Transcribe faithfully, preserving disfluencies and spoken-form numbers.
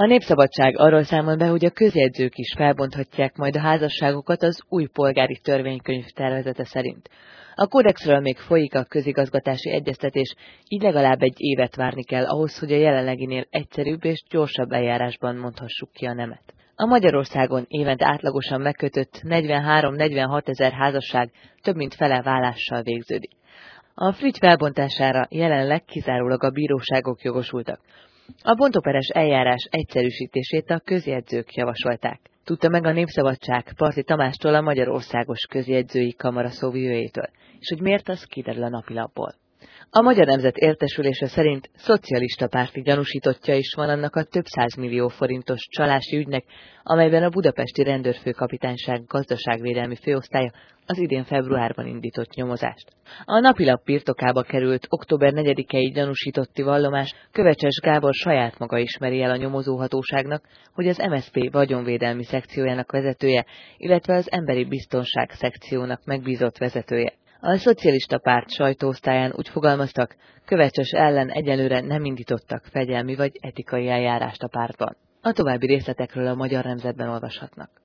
A Népszabadság arról számol be, hogy a közjegyzők is felbonthatják majd a házasságokat az új polgári törvénykönyv tervezete szerint. A kódexről még folyik a közigazgatási egyeztetés, így legalább egy évet várni kell ahhoz, hogy a jelenleginél egyszerűbb és gyorsabb eljárásban mondhassuk ki a nemet. A Magyarországon évente átlagosan megkötött negyvenhárom-negyvenhat ezer házasság több mint fele válással végződik. A flügy felbontására jelenleg kizárólag a bíróságok jogosultak. A bontoperes eljárás egyszerűsítését a közjegyzők javasolták. Tudta meg a Népszabadság Parti Tamástól, a Magyarországos Közjegyzői Kamara szóvivőjétől, és hogy miért, az kiderül a napilapból. A Magyar Nemzet Értesülése szerint szocialista párti gyanúsítottja is van annak a több százmillió forintos csalási ügynek, amelyben a budapesti rendőrfőkapitányság gazdaságvédelmi főosztálya az idén februárban indított nyomozást. A napilap birtokába került október negyedikei gyanúsítotti vallomás Kövecses Gábor saját maga ismeri el a nyomozóhatóságnak, hogy az em es zé pé vagyonvédelmi szekciójának vezetője, illetve az emberi biztonság szekciónak megbízott vezetője. A szocialista párt sajtóosztályán úgy fogalmaztak, Kövecses ellen egyelőre nem indítottak fegyelmi vagy etikai eljárást a pártban. A további részletekről a Magyar Nemzetben olvashatnak.